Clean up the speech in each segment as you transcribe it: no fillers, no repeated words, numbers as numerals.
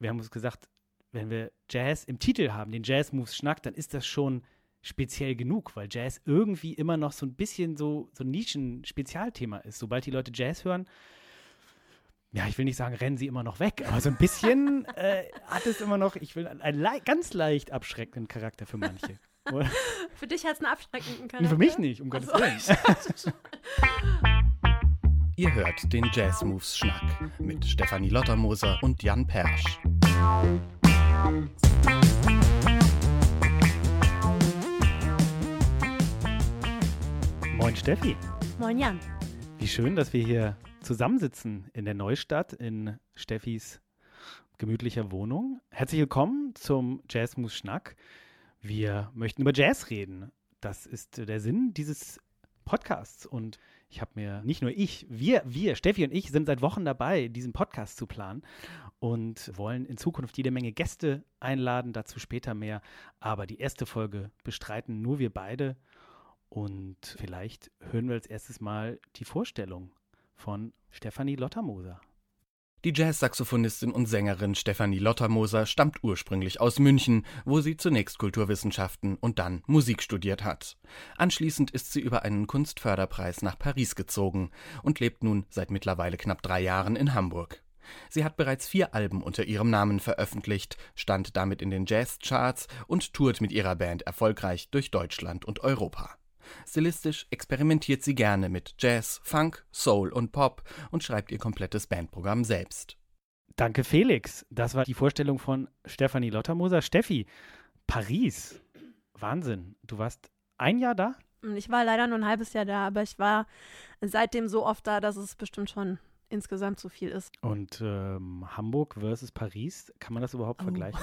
wir haben uns gesagt, wenn wir Jazz im Titel haben, den Jazz-Moves Schnack, dann ist das schon speziell genug, weil Jazz irgendwie immer noch so ein bisschen so ein Nischen-Spezialthema ist. Sobald die Leute Jazz hören, ja, ich will nicht sagen, rennen sie immer noch weg, aber so ein bisschen hat es immer noch, ich will einen ganz leicht abschreckenden Charakter für manche. Oder? Für dich hat es einen abschreckenden Charakter? Für mich nicht, um Gottes Willen. Ihr hört den Jazz-Moves-Schnack mit Stefanie Lottermoser und Jan Persch. Moin Steffi. Moin Jan. Wie schön, dass wir hier zusammensitzen in der Neustadt in Steffis gemütlicher Wohnung. Herzlich willkommen zum Jazz-Moves-Schnack. Wir möchten über Jazz reden. Das ist der Sinn dieses Podcasts. Und ich habe mir, nicht nur wir, Steffi und ich, sind seit Wochen dabei, diesen Podcast zu planen und wollen in Zukunft jede Menge Gäste einladen, dazu später mehr. Aber die erste Folge bestreiten nur wir beide. Und vielleicht hören wir als erstes mal die Vorstellung von Stefanie Lottermoser. Die Jazz-Saxophonistin und Sängerin Stefanie Lottermoser stammt ursprünglich aus München, wo sie zunächst Kulturwissenschaften und dann Musik studiert hat. Anschließend ist sie über einen Kunstförderpreis nach Paris gezogen und lebt nun seit mittlerweile knapp 3 Jahren in Hamburg. Sie hat bereits 4 Alben unter ihrem Namen veröffentlicht, stand damit in den Jazzcharts und tourt mit ihrer Band erfolgreich durch Deutschland und Europa. Stilistisch experimentiert sie gerne mit Jazz, Funk, Soul und Pop und schreibt ihr komplettes Bandprogramm selbst. Danke, Felix. Das war die Vorstellung von Stefanie Lottermoser. Steffi, Paris. Wahnsinn. Du warst 1 Jahr da? Ich war leider nur ein halbes Jahr da, aber ich war seitdem so oft da, dass es bestimmt schon insgesamt so viel ist. Und Hamburg versus Paris, kann man das überhaupt vergleichen?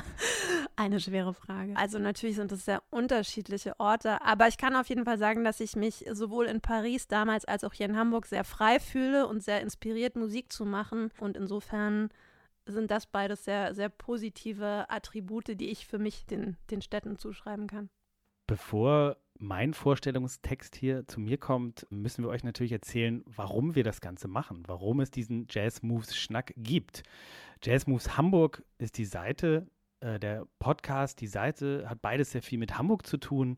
Eine schwere Frage. Also natürlich sind es sehr unterschiedliche Orte, aber ich kann auf jeden Fall sagen, dass ich mich sowohl in Paris damals als auch hier in Hamburg sehr frei fühle und sehr inspiriert, Musik zu machen. Und insofern sind das beides sehr, sehr positive Attribute, die ich für mich den Städten zuschreiben kann. Bevor mein Vorstellungstext hier zu mir kommt, müssen wir euch natürlich erzählen, warum wir das Ganze machen, warum es diesen Jazz-Moves-Schnack gibt. Jazz-Moves Hamburg ist die Seite, der Podcast, die Seite hat beides sehr viel mit Hamburg zu tun.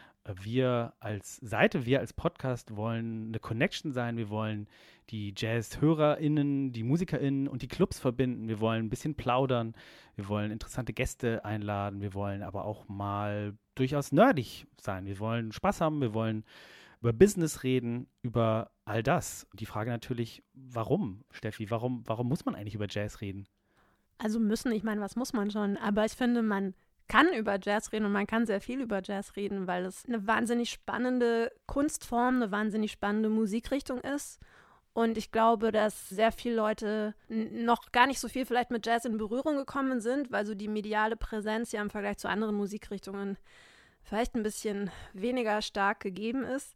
Wir als Seite, wir als Podcast wollen eine Connection sein. Wir wollen die Jazz-HörerInnen, die MusikerInnen und die Clubs verbinden. Wir wollen ein bisschen plaudern. Wir wollen interessante Gäste einladen. Wir wollen aber auch mal durchaus nerdig sein. Wir wollen Spaß haben. Wir wollen über Business reden, über all das. Und die Frage natürlich, warum, Steffi? Warum muss man eigentlich über Jazz reden? Also ich meine, was muss man schon? Aber ich finde, man kann über Jazz reden und man kann sehr viel über Jazz reden, weil es eine wahnsinnig spannende Kunstform, eine wahnsinnig spannende Musikrichtung ist. Und ich glaube, dass sehr viele Leute noch gar nicht so viel vielleicht mit Jazz in Berührung gekommen sind, weil so die mediale Präsenz ja im Vergleich zu anderen Musikrichtungen vielleicht ein bisschen weniger stark gegeben ist.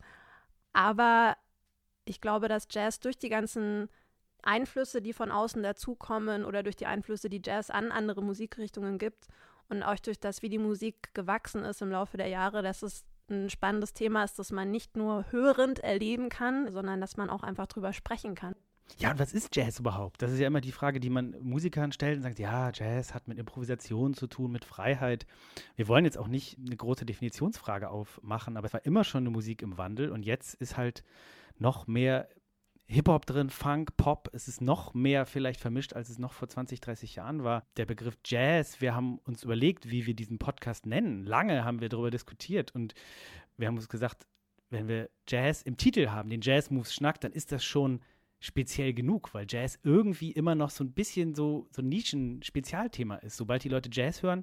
Aber ich glaube, dass Jazz durch die ganzen Einflüsse, die von außen dazukommen oder durch die Einflüsse, die Jazz an andere Musikrichtungen gibt und auch durch das, wie die Musik gewachsen ist im Laufe der Jahre, dass es ein spannendes Thema ist, das man nicht nur hörend erleben kann, sondern dass man auch einfach drüber sprechen kann. Ja, und was ist Jazz überhaupt? Das ist ja immer die Frage, die man Musikern stellt und sagt, ja, Jazz hat mit Improvisation zu tun, mit Freiheit. Wir wollen jetzt auch nicht eine große Definitionsfrage aufmachen, aber es war immer schon eine Musik im Wandel und jetzt ist halt noch mehr Hip-Hop drin, Funk, Pop, es ist noch mehr vielleicht vermischt, als es noch vor 20, 30 Jahren war. Der Begriff Jazz, wir haben uns überlegt, wie wir diesen Podcast nennen. Lange haben wir darüber diskutiert und wir haben uns gesagt, wenn wir Jazz im Titel haben, den Jazz-Moves-Schnack, dann ist das schon speziell genug, weil Jazz irgendwie immer noch so ein bisschen so ein Nischen-Spezialthema ist. Sobald die Leute Jazz hören,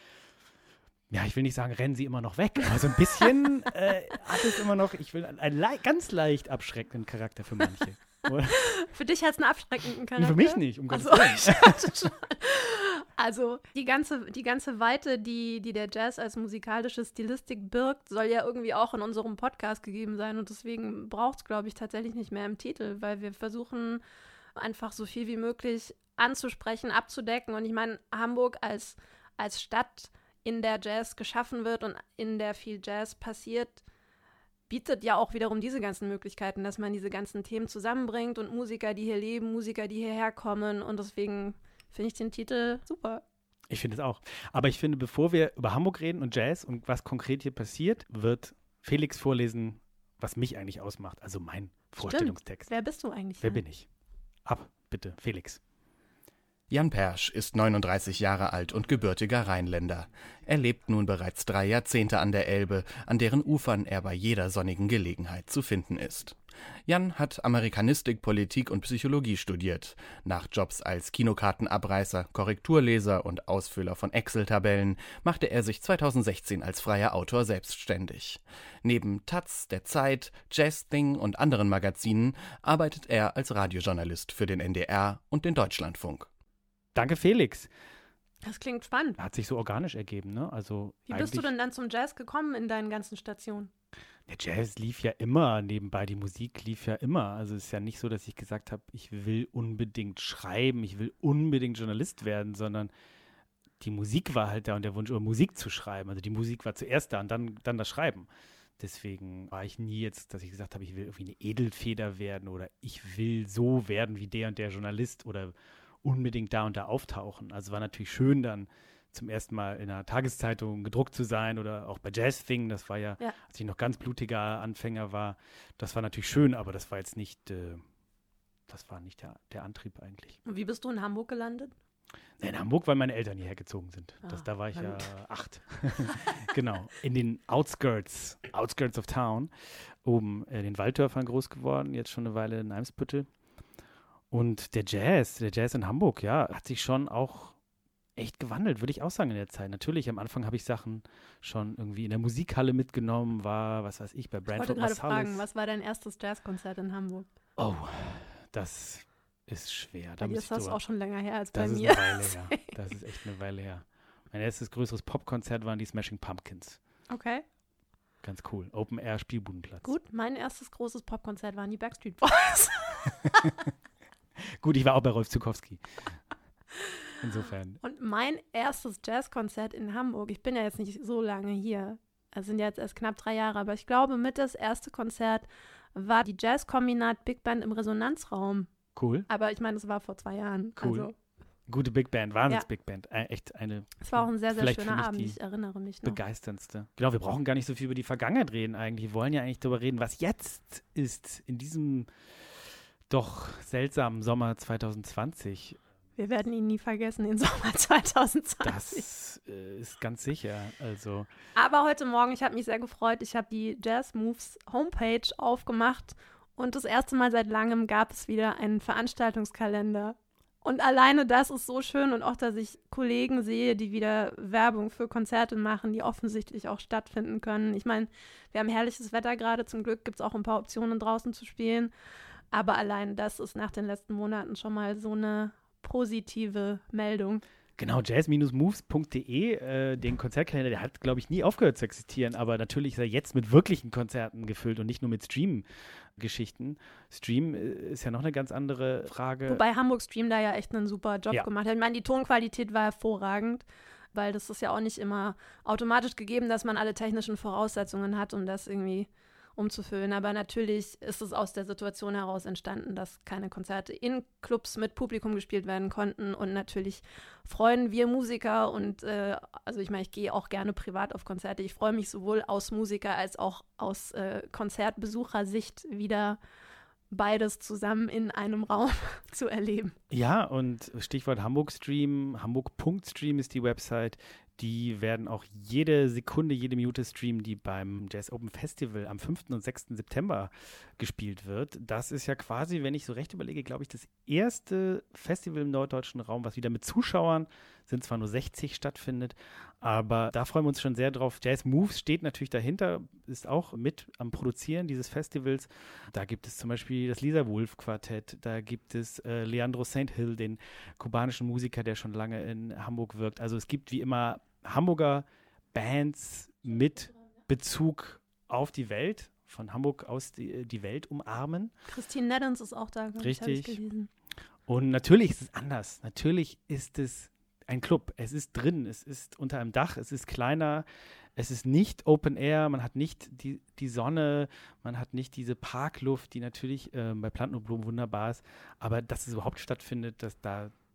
ja, ich will nicht sagen, rennen sie immer noch weg, aber so ein bisschen hat es immer noch, ich will einen ganz leicht abschreckenden Charakter für manche. Oder? Für dich hat es einen abschreckenden Charakter? Für mich nicht, um Gottes Willen. Also die ganze Weite, die der Jazz als musikalische Stilistik birgt, soll ja irgendwie auch in unserem Podcast gegeben sein und deswegen braucht es, glaube ich, tatsächlich nicht mehr im Titel, weil wir versuchen einfach so viel wie möglich anzusprechen, abzudecken und ich meine, Hamburg als Stadt, in der Jazz geschaffen wird und in der viel Jazz passiert, bietet ja auch wiederum diese ganzen Möglichkeiten, dass man diese ganzen Themen zusammenbringt und Musiker, die hier leben, Musiker, die hierher kommen und deswegen finde ich den Titel super. Ich finde es auch. Aber ich finde, bevor wir über Hamburg reden und Jazz und was konkret hier passiert, wird Felix vorlesen, was mich eigentlich ausmacht. Also mein Vorstellungstext. Wer bist du eigentlich? Wer bin ich? Ab, bitte, Felix. Jan Persch ist 39 Jahre alt und gebürtiger Rheinländer. Er lebt nun bereits 3 Jahrzehnte an der Elbe, an deren Ufern er bei jeder sonnigen Gelegenheit zu finden ist. Jan hat Amerikanistik, Politik und Psychologie studiert. Nach Jobs als Kinokartenabreißer, Korrekturleser und Ausfüller von Excel-Tabellen machte er sich 2016 als freier Autor selbstständig. Neben taz, der Zeit, Jazz-Thing und anderen Magazinen arbeitet er als Radiojournalist für den NDR und den Deutschlandfunk. Danke, Felix. Das klingt spannend. Hat sich so organisch ergeben, ne? Also Wie bist du denn dann zum Jazz gekommen in deinen ganzen Stationen? Der Jazz lief ja immer nebenbei, die Musik lief ja immer. Also es ist ja nicht so, dass ich gesagt habe, ich will unbedingt schreiben, ich will unbedingt Journalist werden, sondern die Musik war halt da und der Wunsch, über Musik zu schreiben. Also die Musik war zuerst da und dann das Schreiben. Deswegen war ich nie jetzt, dass ich gesagt habe, ich will irgendwie eine Edelfeder werden oder ich will so werden wie der und der Journalist oder unbedingt da und da auftauchen. Also war natürlich schön, dann zum ersten Mal in einer Tageszeitung gedruckt zu sein oder auch bei Jazz Thing. Das war ja, als ich noch ganz blutiger Anfänger war, das war natürlich schön, aber das war jetzt nicht, das war nicht der Antrieb eigentlich. Und wie bist du in Hamburg gelandet? In Hamburg, weil meine Eltern hierher gezogen sind. Da war ich ja 8. Genau, in den Outskirts of Town, oben in den Walddörfern groß geworden, jetzt schon eine Weile in Eimsbüttel. Und der Jazz in Hamburg, ja, hat sich schon auch echt gewandelt, würde ich auch sagen in der Zeit. Natürlich, am Anfang habe ich Sachen schon irgendwie in der Musikhalle mitgenommen, war, was weiß ich, bei Brantford Marsalis. Ich wollte gerade fragen, was war dein erstes Jazzkonzert in Hamburg? Oh, das ist schwer. Bei dir ist das auch schon länger her als bei mir. Das ist eine Weile her. Das ist echt eine Weile her. Mein erstes größeres Popkonzert waren die Smashing Pumpkins. Okay. Ganz cool. Open-Air-Spielbudenplatz. Gut, mein erstes großes Popkonzert waren die Backstreet Boys. Gut, ich war auch bei Rolf Zukowski. Insofern. Und mein erstes Jazzkonzert in Hamburg, ich bin ja jetzt nicht so lange hier, es sind jetzt erst knapp 3 Jahre, aber ich glaube, mit das erste Konzert war die Jazzkombinat Big Band im Resonanzraum. Cool. Aber ich meine, das war vor 2 Jahren. Cool. Also, gute Big Band, Wahnsinns-Big Band. Echt eine. Es war auch ein sehr, sehr schöner Abend, ich erinnere mich noch. Begeisterndste. Genau, wir brauchen gar nicht so viel über die Vergangenheit reden eigentlich. Wir wollen ja eigentlich darüber reden, was jetzt ist, in diesem doch seltsamen Sommer 2020. Wir werden ihn nie vergessen, den Sommer 2020. Das ist ganz sicher. Also. Aber heute Morgen, ich habe mich sehr gefreut, ich habe die Jazz Moves Homepage aufgemacht und das erste Mal seit langem gab es wieder einen Veranstaltungskalender. Und alleine das ist so schön und auch, dass ich Kollegen sehe, die wieder Werbung für Konzerte machen, die offensichtlich auch stattfinden können. Ich meine, wir haben herrliches Wetter gerade, zum Glück gibt es auch ein paar Optionen draußen zu spielen. Aber allein das ist nach den letzten Monaten schon mal so eine positive Meldung. Genau, jazz-moves.de, den Konzertkalender, der hat, glaube ich, nie aufgehört zu existieren, aber natürlich ist er jetzt mit wirklichen Konzerten gefüllt und nicht nur mit Stream-Geschichten. Stream ist ja noch eine ganz andere Frage. Wobei Hamburg Stream da ja echt einen super Job gemacht hat. Ich meine, die Tonqualität war hervorragend, weil das ist ja auch nicht immer automatisch gegeben, dass man alle technischen Voraussetzungen hat, um das irgendwie umzufüllen. Aber natürlich ist es aus der Situation heraus entstanden, dass keine Konzerte in Clubs mit Publikum gespielt werden konnten. Und natürlich freuen wir Musiker und also ich meine, ich gehe auch gerne privat auf Konzerte. Ich freue mich sowohl aus Musiker- als auch aus Konzertbesuchersicht wieder beides zusammen in einem Raum zu erleben. Ja, und Stichwort Hamburg Stream, hamburg.stream ist die Website. Die werden auch jede Sekunde, jede Minute streamen, die beim Jazz Open Festival am 5. und 6. September gespielt wird. Das ist ja quasi, wenn ich so recht überlege, glaube ich, das erste Festival im norddeutschen Raum, was wieder mit Zuschauern, sind zwar nur 60, stattfindet, aber da freuen wir uns schon sehr drauf. Jazz Moves steht natürlich dahinter, ist auch mit am Produzieren dieses Festivals. Da gibt es zum Beispiel das Lisa Wolf Quartett, da gibt es Leandro St. Hill, den kubanischen Musiker, der schon lange in Hamburg wirkt. Also es gibt wie immer Hamburger Bands mit Bezug auf die Welt, von Hamburg aus die Welt umarmen. Christine Neddens ist auch da, glaube ich, habe ich gelesen. Und natürlich ist es anders. Natürlich ist es ein Club. Es ist drin, es ist unter einem Dach, es ist kleiner, es ist nicht Open Air, man hat nicht die Sonne, man hat nicht diese Parkluft, die natürlich bei Planten und Blumen wunderbar ist. Aber dass es überhaupt stattfindet,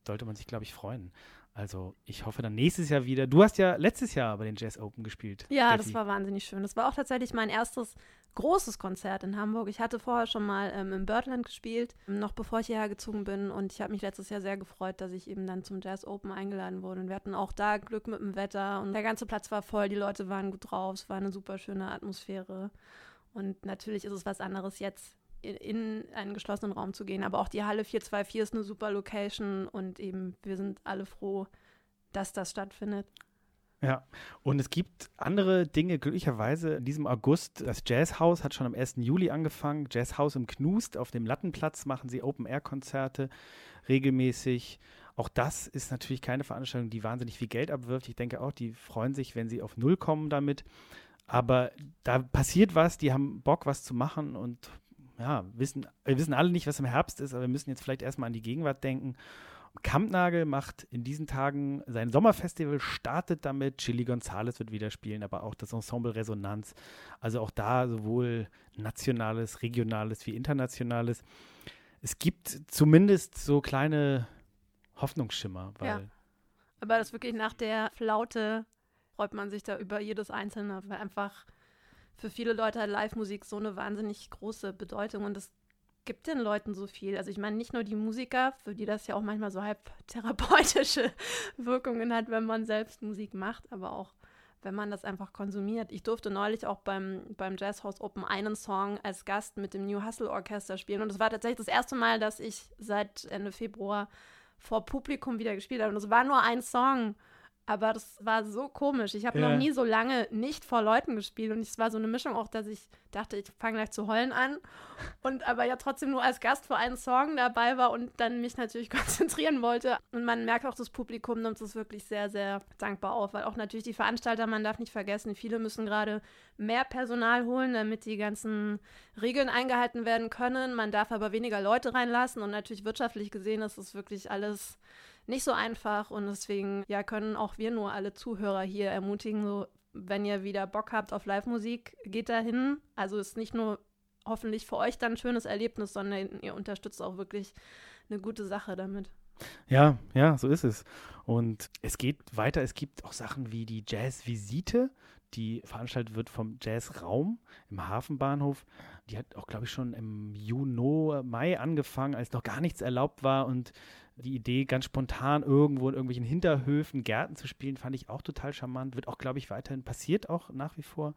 sollte man sich, glaube ich, freuen. Also ich hoffe dann nächstes Jahr wieder. Du hast ja letztes Jahr bei den Jazz Open gespielt. Ja, Steffi. das war wahnsinnig schön. Das war auch tatsächlich mein erstes großes Konzert in Hamburg. Ich hatte vorher schon mal im Birdland gespielt, noch bevor ich hierher gezogen bin. Und ich habe mich letztes Jahr sehr gefreut, dass ich eben dann zum Jazz Open eingeladen wurde. Und wir hatten auch da Glück mit dem Wetter. Und der ganze Platz war voll, die Leute waren gut drauf. Es war eine super schöne Atmosphäre. Und natürlich ist es was anderes jetzt, in einen geschlossenen Raum zu gehen. Aber auch die Halle 424 ist eine super Location. Und eben, wir sind alle froh, dass das stattfindet. Ja, und es gibt andere Dinge, glücklicherweise in diesem August. Das Jazzhaus hat schon am 1. Juli angefangen. Jazzhaus im Knust auf dem Lattenplatz machen sie Open-Air-Konzerte regelmäßig. Auch das ist natürlich keine Veranstaltung, die wahnsinnig viel Geld abwirft. Ich denke auch, die freuen sich, wenn sie auf Null kommen damit. Aber da passiert was, die haben Bock, was zu machen und ja, wir wissen alle nicht, was im Herbst ist, aber wir müssen jetzt vielleicht erstmal an die Gegenwart denken. Kampnagel macht in diesen Tagen sein Sommerfestival, startet damit. Chili Gonzales wird wieder spielen, aber auch das Ensemble Resonanz. Also auch da sowohl nationales, regionales wie internationales. Es gibt zumindest so kleine Hoffnungsschimmer. Weil ja, aber das wirklich nach der Flaute freut man sich da über jedes Einzelne, weil einfach für viele Leute hat Live-Musik so eine wahnsinnig große Bedeutung und es gibt den Leuten so viel. Also ich meine, nicht nur die Musiker, für die das ja auch manchmal so halb therapeutische Wirkungen hat, wenn man selbst Musik macht, aber auch, wenn man das einfach konsumiert. Ich durfte neulich auch beim Jazzhaus Open einen Song als Gast mit dem New Hustle Orchester spielen und es war tatsächlich das erste Mal, dass ich seit Ende Februar vor Publikum wieder gespielt habe und es war nur ein Song. Aber das war so komisch. Ich habe noch nie so lange nicht vor Leuten gespielt. Und es war so eine Mischung auch, dass ich dachte, ich fange gleich zu heulen an. Und aber ja trotzdem nur als Gast für einen Song dabei war und dann mich natürlich konzentrieren wollte. Und man merkt auch, das Publikum nimmt es wirklich sehr, sehr dankbar auf. Weil auch natürlich die Veranstalter, man darf nicht vergessen, viele müssen gerade mehr Personal holen, damit die ganzen Regeln eingehalten werden können. Man darf aber weniger Leute reinlassen. Und natürlich wirtschaftlich gesehen ist es wirklich alles nicht so einfach und deswegen können auch wir nur alle Zuhörer hier ermutigen, so wenn ihr wieder Bock habt auf Live-Musik, geht da hin. Also ist nicht nur hoffentlich für euch dann ein schönes Erlebnis, sondern ihr unterstützt auch wirklich eine gute Sache damit. Ja, so ist es. Und es geht weiter, es gibt auch Sachen wie die Jazz-Visite, die veranstaltet wird vom Jazzraum im Hafenbahnhof. Die hat auch, glaube ich, schon im Juni, Mai angefangen, als noch gar nichts erlaubt war und die Idee, ganz spontan irgendwo in irgendwelchen Hinterhöfen, Gärten zu spielen, fand ich auch total charmant. Wird auch, glaube ich, weiterhin passiert, auch nach wie vor.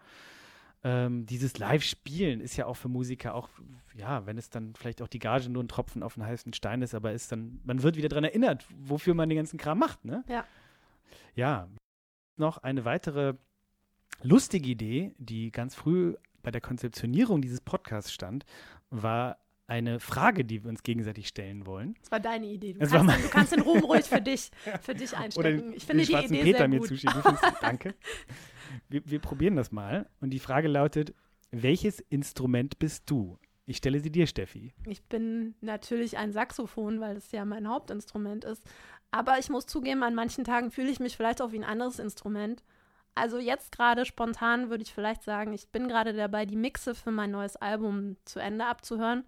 Dieses Live-Spielen ist ja auch für Musiker auch, ja, wenn es dann vielleicht auch die Gage nur ein Tropfen auf den heißen Stein ist, aber ist dann, man wird wieder daran erinnert, wofür man den ganzen Kram macht, ne? Ja. Ja, noch eine weitere lustige Idee, die ganz früh bei der Konzeptionierung dieses Podcasts stand, war eine Frage, die wir uns gegenseitig stellen wollen. Das war deine Idee. Du kannst den Ruhm ruhig für dich einstecken. Oder ich finde den die Idee Peter sehr mir gut. zuschieben. Danke. Wir probieren das mal. Und die Frage lautet, welches Instrument bist du? Ich stelle sie dir, Steffi. Ich bin natürlich ein Saxophon, weil das ja mein Hauptinstrument ist. Aber ich muss zugeben, an manchen Tagen fühle ich mich vielleicht auch wie ein anderes Instrument. Also jetzt gerade spontan würde ich vielleicht sagen, ich bin gerade dabei, die Mixe für mein neues Album zu Ende abzuhören.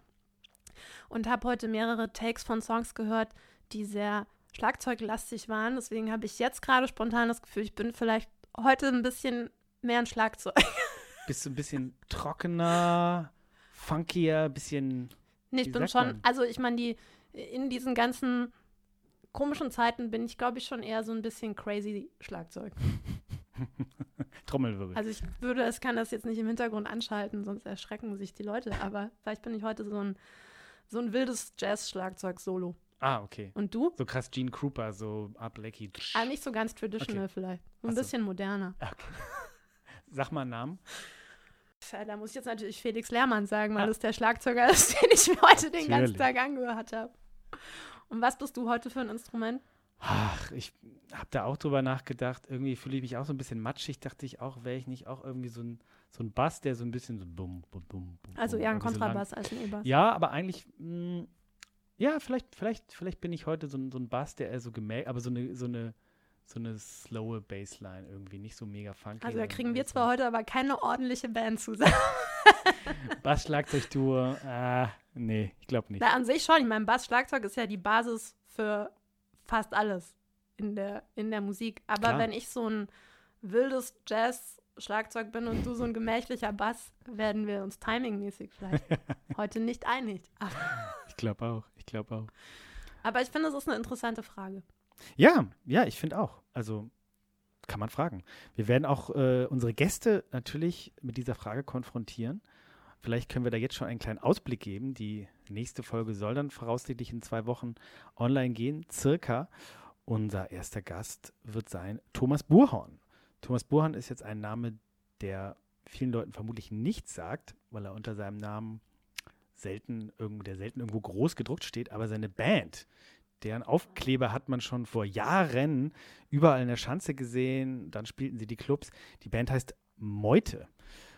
Und habe heute mehrere Takes von Songs gehört, die sehr schlagzeuglastig waren. Deswegen habe ich jetzt gerade spontan das Gefühl, ich bin vielleicht heute ein bisschen mehr ein Schlagzeug. Bist du ein bisschen trockener, funkier, ein bisschen. Nee, ich bin schon, also ich meine, in diesen ganzen komischen Zeiten bin ich, glaube ich, schon eher so ein bisschen crazy Schlagzeug. Trommelwirbel. Also ich kann das jetzt nicht im Hintergrund anschalten, sonst erschrecken sich die Leute. Aber vielleicht bin ich heute so ein wildes Jazz-Schlagzeug-Solo. Ah, okay. Und du? So krass Gene Krupa, so Art Blakey. Nicht so ganz traditional okay. vielleicht. So ein bisschen moderner. Okay. Sag mal einen Namen. Da muss ich jetzt natürlich Felix Lehrmann sagen, weil das der Schlagzeuger ist, den ich mir heute den ganzen Tag angehört habe. Und was bist du heute für ein Instrument? Ach, ich habe da auch drüber nachgedacht. Irgendwie fühle ich mich auch so ein bisschen matschig. Dachte ich auch, wäre ich nicht auch irgendwie so ein Bass, der so ein bisschen so bum, bum, bum, bum. Also eher ein Kontrabass als ein E-Bass. Ja, aber eigentlich, vielleicht bin ich heute so ein Bass, der eher so gemäht, aber so eine slowe Bassline irgendwie, nicht so mega funky. Also da kriegen wir zwar heute aber keine ordentliche Band zusammen. Bass-Schlagzeug-Duo, nee, ich glaube nicht. Da an sich schon. Ich meine, Bass-Schlagzeug ist ja die Basis für fast alles in der Musik. Aber Klar. wenn ich so ein wildes Jazz-Schlagzeug bin und du so ein gemächlicher Bass, werden wir uns timingmäßig vielleicht heute nicht einig. Ich glaube auch. Aber ich finde, es ist eine interessante Frage. Ja, ich finde auch. Also kann man fragen. Wir werden auch unsere Gäste natürlich mit dieser Frage konfrontieren. Vielleicht können wir da jetzt schon einen kleinen Ausblick geben. Die nächste Folge soll dann voraussichtlich in 2 Wochen online gehen, circa. Unser erster Gast wird sein Thomas Buhrhorn. Thomas Buhrhorn ist jetzt ein Name, der vielen Leuten vermutlich nichts sagt, weil er unter seinem Namen selten irgendwo groß gedruckt steht, aber seine Band, deren Aufkleber hat man schon vor Jahren überall in der Schanze gesehen, dann spielten sie die Clubs. Die Band heißt Meute.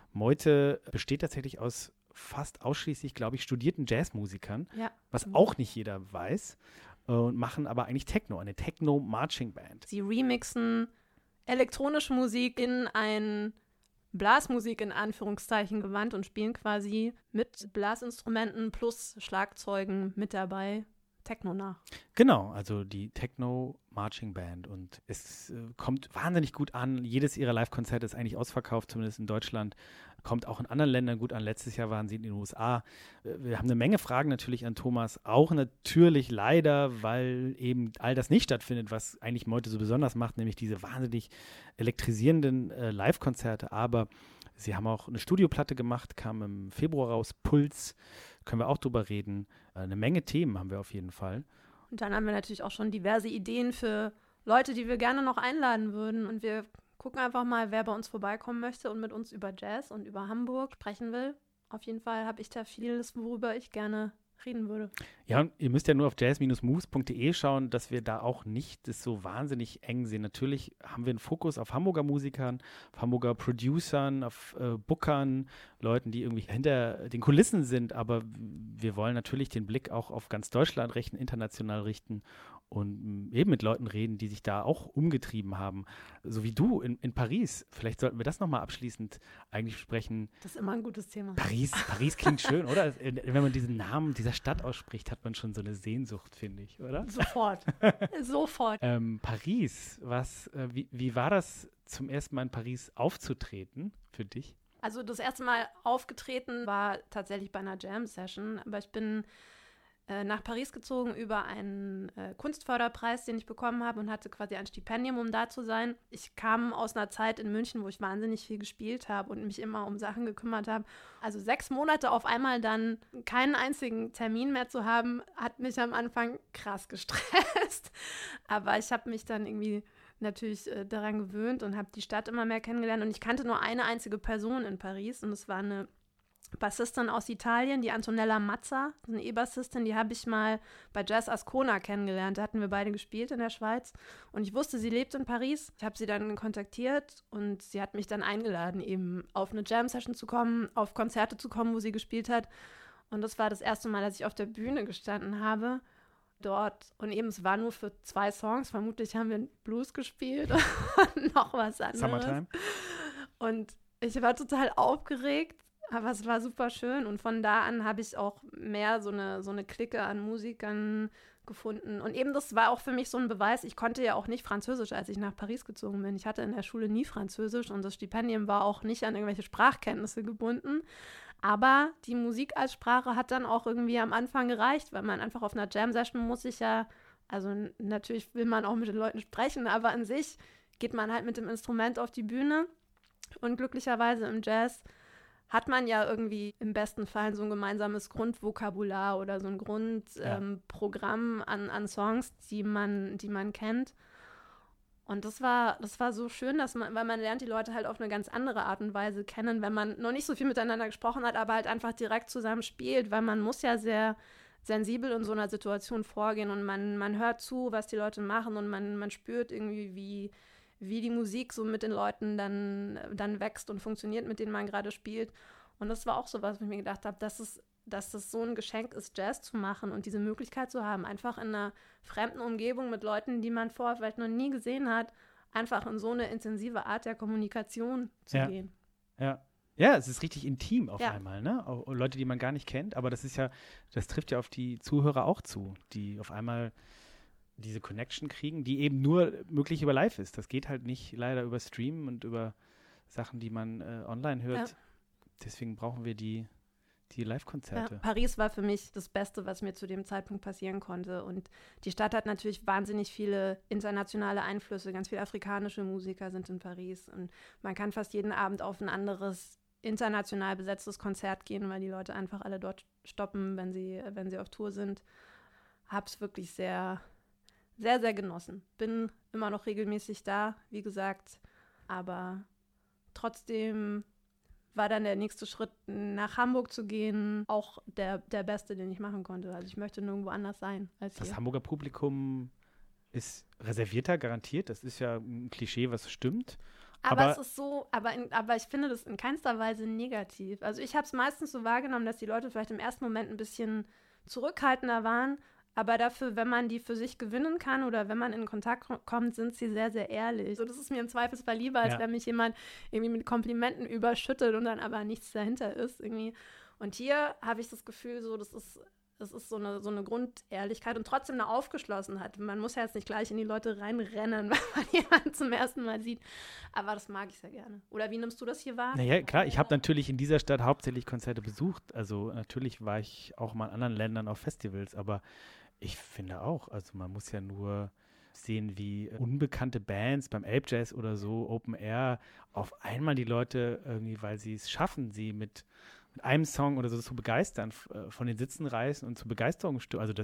Meute besteht tatsächlich aus fast ausschließlich, glaube ich, studierten Jazzmusikern, was auch nicht jeder weiß, und machen aber eigentlich Techno, eine Techno-Marching-Band. Sie remixen elektronische Musik in ein Blasmusik in Anführungszeichen gewandt und spielen quasi mit Blasinstrumenten plus Schlagzeugen mit dabei Techno nach. Genau, also die Techno-Marching-Band, und es kommt wahnsinnig gut an. Jedes ihrer Live-Konzerte ist eigentlich ausverkauft, zumindest in Deutschland. Kommt auch in anderen Ländern gut an. Letztes Jahr waren sie in den USA. Wir haben eine Menge Fragen natürlich an Thomas. Auch natürlich leider, weil eben all das nicht stattfindet, was eigentlich Meute so besonders macht, nämlich diese wahnsinnig elektrisierenden Live-Konzerte. Aber sie haben auch eine Studioplatte gemacht, kam im Februar raus, Puls. Können wir auch drüber reden. Eine Menge Themen haben wir auf jeden Fall. Und dann haben wir natürlich auch schon diverse Ideen für Leute, die wir gerne noch einladen würden. Und wir gucken einfach mal, wer bei uns vorbeikommen möchte und mit uns über Jazz und über Hamburg sprechen will. Auf jeden Fall habe ich da vieles, worüber ich gerne reden würde. Ja, und ihr müsst ja nur auf jazz-moves.de schauen, dass wir da auch nicht das so wahnsinnig eng sehen. Natürlich haben wir einen Fokus auf Hamburger Musikern, auf Hamburger Producern, auf Bookern, Leuten, die irgendwie hinter den Kulissen sind, aber wir wollen natürlich den Blick auch auf ganz Deutschland richten, international richten und eben mit Leuten reden, die sich da auch umgetrieben haben. So wie du in Paris. Vielleicht sollten wir das nochmal abschließend eigentlich besprechen. Das ist immer ein gutes Thema. Paris klingt schön, oder? Wenn man diesen Namen dieser Stadt ausspricht, hat man schon so eine Sehnsucht, finde ich, oder? Sofort. Sofort. Paris, wie war das, zum ersten Mal in Paris aufzutreten für dich? Also das erste Mal aufgetreten war tatsächlich bei einer Jam-Session, aber ich bin nach Paris gezogen über einen Kunstförderpreis, den ich bekommen habe, und hatte quasi ein Stipendium, um da zu sein. Ich kam aus einer Zeit in München, wo ich wahnsinnig viel gespielt habe und mich immer um Sachen gekümmert habe. Also 6 Monate auf einmal dann keinen einzigen Termin mehr zu haben, hat mich am Anfang krass gestresst. Aber ich habe mich dann irgendwie natürlich daran gewöhnt und habe die Stadt immer mehr kennengelernt. Und ich kannte nur eine einzige Person in Paris, und es war eine Bassistin aus Italien, die Antonella Mazza, eine E-Bassistin, die habe ich mal bei Jazz Ascona kennengelernt. Da hatten wir beide gespielt in der Schweiz. Und ich wusste, sie lebt in Paris. Ich habe sie dann kontaktiert und sie hat mich dann eingeladen, eben auf eine Jam-Session zu kommen, auf Konzerte zu kommen, wo sie gespielt hat. Und das war das erste Mal, dass ich auf der Bühne gestanden habe dort. Und eben, es war nur für 2 Songs. Vermutlich haben wir Blues gespielt und noch was anderes. Summertime. Und ich war total aufgeregt. Aber es war super schön, und von da an habe ich auch mehr so eine Clique an Musikern gefunden. Und eben das war auch für mich so ein Beweis, ich konnte ja auch nicht Französisch, als ich nach Paris gezogen bin. Ich hatte in der Schule nie Französisch und das Stipendium war auch nicht an irgendwelche Sprachkenntnisse gebunden. Aber die Musik als Sprache hat dann auch irgendwie am Anfang gereicht, weil man einfach auf einer Jam-Session muss sich ja, also natürlich will man auch mit den Leuten sprechen, aber an sich geht man halt mit dem Instrument auf die Bühne, und glücklicherweise im Jazz hat man ja irgendwie im besten Fall so ein gemeinsames Grundvokabular oder so ein Grundprogramm an Songs, die man kennt. Und das war so schön, weil man lernt die Leute halt auf eine ganz andere Art und Weise kennen, wenn man noch nicht so viel miteinander gesprochen hat, aber halt einfach direkt zusammen spielt, weil man muss ja sehr sensibel in so einer Situation vorgehen, und man hört zu, was die Leute machen, und man spürt irgendwie, wie die Musik so mit den Leuten dann wächst und funktioniert, mit denen man gerade spielt. Und das war auch so was, wo ich mir gedacht habe, dass das so ein Geschenk ist, Jazz zu machen und diese Möglichkeit zu haben, einfach in einer fremden Umgebung mit Leuten, die man vorher vielleicht noch nie gesehen hat, einfach in so eine intensive Art der Kommunikation zu gehen. Ja. Ja, es ist richtig intim auf einmal, ne? Auch Leute, die man gar nicht kennt, aber das trifft ja auf die Zuhörer auch zu, die auf einmal diese Connection kriegen, die eben nur möglich über Live ist. Das geht halt nicht leider über Stream und über Sachen, die man online hört. Ja. Deswegen brauchen wir die Live-Konzerte. Ja, Paris war für mich das Beste, was mir zu dem Zeitpunkt passieren konnte. Und die Stadt hat natürlich wahnsinnig viele internationale Einflüsse. Ganz viele afrikanische Musiker sind in Paris. Und man kann fast jeden Abend auf ein anderes international besetztes Konzert gehen, weil die Leute einfach alle dort stoppen, wenn sie auf Tour sind. Hab's wirklich sehr, sehr, sehr genossen. Bin immer noch regelmäßig da, wie gesagt. Aber trotzdem war dann der nächste Schritt, nach Hamburg zu gehen, auch der beste, den ich machen konnte. Also ich möchte nirgendwo anders sein als hier. Das Hamburger Publikum ist reservierter, garantiert. Das ist ja ein Klischee, was stimmt. Aber es ist so, aber ich finde das in keinster Weise negativ. Also ich habe es meistens so wahrgenommen, dass die Leute vielleicht im ersten Moment ein bisschen zurückhaltender waren, aber dafür, wenn man die für sich gewinnen kann oder wenn man in Kontakt kommt, sind sie sehr, sehr ehrlich. So, das ist mir im Zweifelsfall lieber, als wenn mich jemand irgendwie mit Komplimenten überschüttet und dann aber nichts dahinter ist irgendwie. Und hier habe ich das Gefühl, so, das ist so eine Grundehrlichkeit und trotzdem eine Aufgeschlossenheit. Man muss ja jetzt nicht gleich in die Leute reinrennen, wenn man jemanden zum ersten Mal sieht. Aber das mag ich sehr gerne. Oder wie nimmst du das hier wahr? Naja, klar, ich habe natürlich in dieser Stadt hauptsächlich Konzerte besucht. Also natürlich war ich auch mal in anderen Ländern auf Festivals, aber ich finde auch, also man muss ja nur sehen, wie unbekannte Bands beim Elbjazz oder so, Open Air, auf einmal die Leute irgendwie, weil sie es schaffen, sie mit einem Song oder so zu begeistern, von den Sitzen reißen und zur Begeisterung stimmen. Also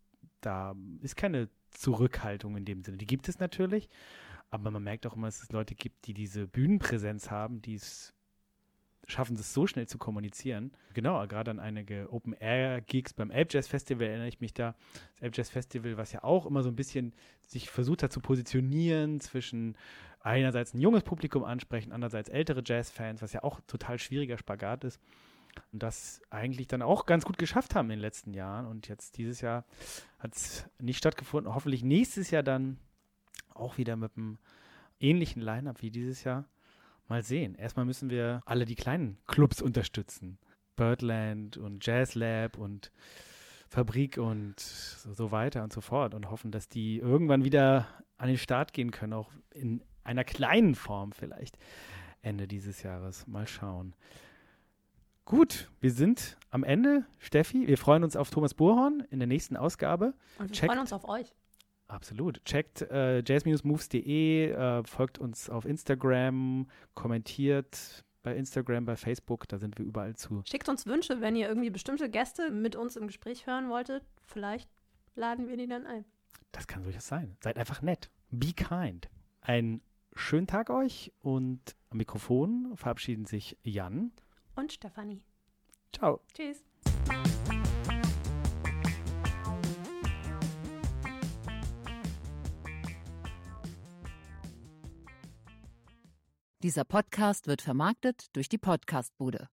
da ist keine Zurückhaltung in dem Sinne. Die gibt es natürlich, aber man merkt auch immer, dass es Leute gibt, die diese Bühnenpräsenz haben, die es schaffen, es so schnell zu kommunizieren. Genau, gerade an einige Open-Air-Gigs beim Elbjazz Festival erinnere ich mich da. Das Elbjazz Festival, was ja auch immer so ein bisschen sich versucht hat zu positionieren zwischen einerseits ein junges Publikum ansprechen, andererseits ältere Jazzfans, was ja auch total schwieriger Spagat ist. Und das eigentlich dann auch ganz gut geschafft haben in den letzten Jahren. Und jetzt dieses Jahr hat es nicht stattgefunden. Hoffentlich nächstes Jahr dann auch wieder mit einem ähnlichen Line-Up wie dieses Jahr. Mal sehen. Erstmal müssen wir alle die kleinen Clubs unterstützen. Birdland und Jazz Lab und Fabrik und so weiter und so fort. Und hoffen, dass die irgendwann wieder an den Start gehen können. Auch in einer kleinen Form vielleicht Ende dieses Jahres. Mal schauen. Gut, wir sind am Ende. Steffi, wir freuen uns auf Thomas Burhorn in der nächsten Ausgabe. Und wir freuen uns auf euch. Absolut. Checkt jazz-moves.de, folgt uns auf Instagram, kommentiert bei Instagram, bei Facebook, da sind wir überall zu. Schickt uns Wünsche, wenn ihr irgendwie bestimmte Gäste mit uns im Gespräch hören wolltet. Vielleicht laden wir die dann ein. Das kann durchaus sein. Seid einfach nett. Be kind. Einen schönen Tag euch und am Mikrofon verabschieden sich Jan und Stefanie. Ciao. Tschüss. Dieser Podcast wird vermarktet durch die Podcast-Bude.